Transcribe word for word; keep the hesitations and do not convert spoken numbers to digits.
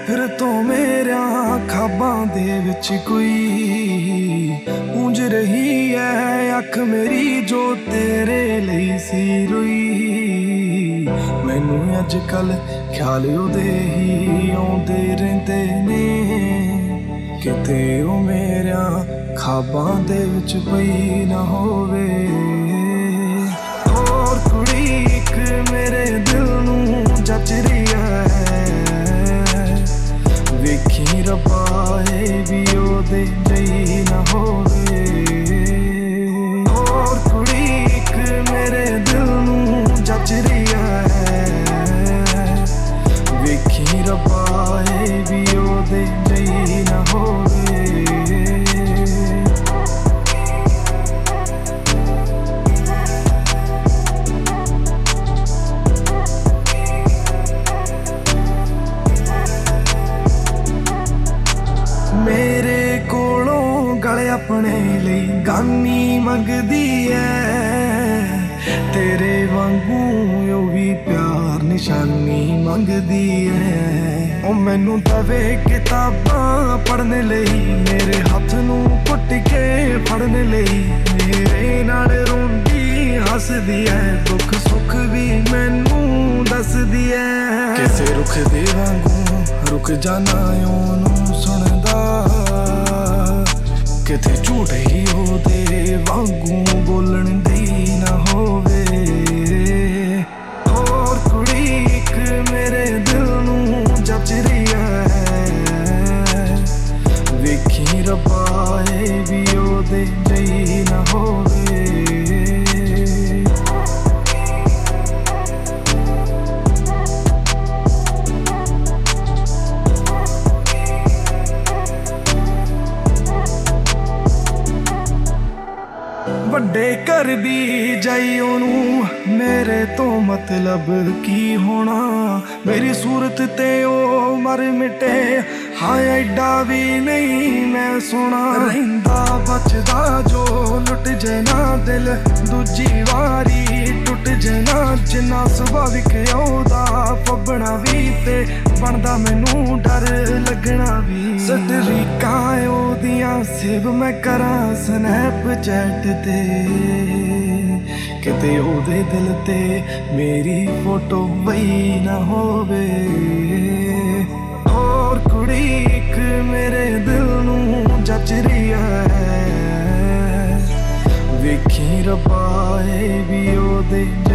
फिर तो मेरा ख्वाबां दे विच कोई ऊंज रही है अख मेरी जो तेरे लई सी रोई। मैनू अजकल ख्याल ओदे ही आउंदे रहिंदे ने किते ओ मेरा ख्वाबां दे विच पई ना होवे। और कुड़ी इक मेरे दिल नू जच रही है वेखी रब्बा ए भी ओदे जई ना होवे। और कुड़ी इक मेरे दिल नू जच रही है वेखी रब्बा ए भी ओदे जई ना होवे। मेरे कोलों गले अपने लिए गानी मंगदी है तेरे वांगू यो भी प्यार निशानी मंगदी है। ओ मैनू दवे किताबां पढ़ने लई मेरे हाथ नू कुट के फड़ने लई मेरे नाल रोंदी हसदी है दुख सुख भी मैनू दसदी है। किसे रुख दे वांगू रुक जाना ओनू सुनदा किते झूठ ही ओदे वांगू बोलण दी ना होवे। और कुड़ी इक मेरे दिल नू जच रही है वेखी रब्बा ए भी ओदे जई ना होवे। ਵੱਡੇ ਘਰ ਦੀ ਜਾਈ ਉਹਨੂੰ ਮੇਰੇ ਤੋਂ ਮਤਲਬ ਕੀ ਹੋਣਾ ਮੇਰੀ ਸੂਰਤ ਤੇ ਉਹ ਮਰ ਮਿਟੇ ਹਾਂ ਐਡਾ ਵੀ ਨਹੀਂ ਮੈਂ ਸੋਹਣਾ ਰਹਿੰਦਾ ਬਚਦਾ ਜੋ ਲੁੱਟ ਜੇ ਨਾ ਦਿਲ ਦੂਜੀ ਵਾਰੀ ਟੁੱਟ ਜੇ ਨਾ ਜਿੰਨਾ ਸੁਭਾਵਿਕ ਉਹਦਾ ਫੱਬਣਾ ਵੀ ਤੇ ਬਣਦਾ ਮੈਨੂੰ ਡਰ ਲੱਗਣਾ ਵੀ। ਸਟਰੀਕਾਂ ਉਹਦੀਆਂ ਸੇਵ ਮੈਂ ਕਰਾਂ ਸਨੈਪਚੈਟ ਤੇ ਕਿਤੇ ਉਹਦੇ ਦਿਲ ਤੇ ਮੇਰੀ ਫੋਟੋ ਪਈ ਨਾ ਹੋਵੇ। ਹੋਰ ਕੁੜੀ ਇੱਕ ਮੇਰੇ ਦਿਲ ਨੂੰ ਜਚ ਰਹੀ ਹੈ ਵੇਖੀ ਰੱਬਾ ਇਹ ਵੀ ਉਹਦੇ